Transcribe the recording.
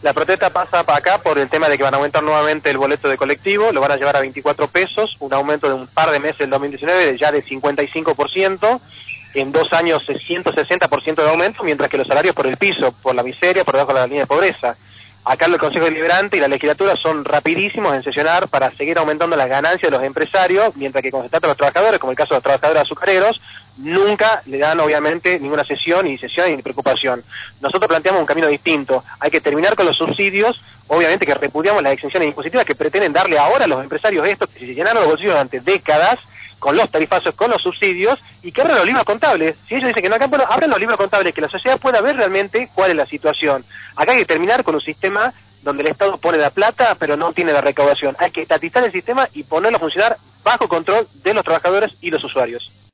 La protesta pasa para acá por el tema de que van a aumentar nuevamente el boleto de colectivo, lo van a llevar a 24 pesos, un aumento de un par de meses en 2019 ya de 55%, en 2 años es 160% de aumento, mientras que los salarios por el piso, por la miseria, por debajo de la línea de pobreza. Acá el Consejo Deliberante y la legislatura son rapidísimos en sesionar para seguir aumentando las ganancias de los empresarios, mientras que cuando se trata de los trabajadores, como el caso de los trabajadores azucareros, nunca le dan obviamente ninguna sesión ni preocupación. Nosotros planteamos un camino distinto, hay que terminar con los subsidios, obviamente que repudiamos las exenciones impositivas que pretenden darle ahora a los empresarios estos que se llenaron los bolsillos durante décadas, con los tarifazos, con los subsidios, y que abran los libros contables. Si ellos dicen que no acá, bueno, abran los libros contables, que la sociedad pueda ver realmente cuál es la situación. Acá hay que terminar con un sistema donde el Estado pone la plata, pero no tiene la recaudación. Hay que estatizar el sistema y ponerlo a funcionar bajo control de los trabajadores y los usuarios.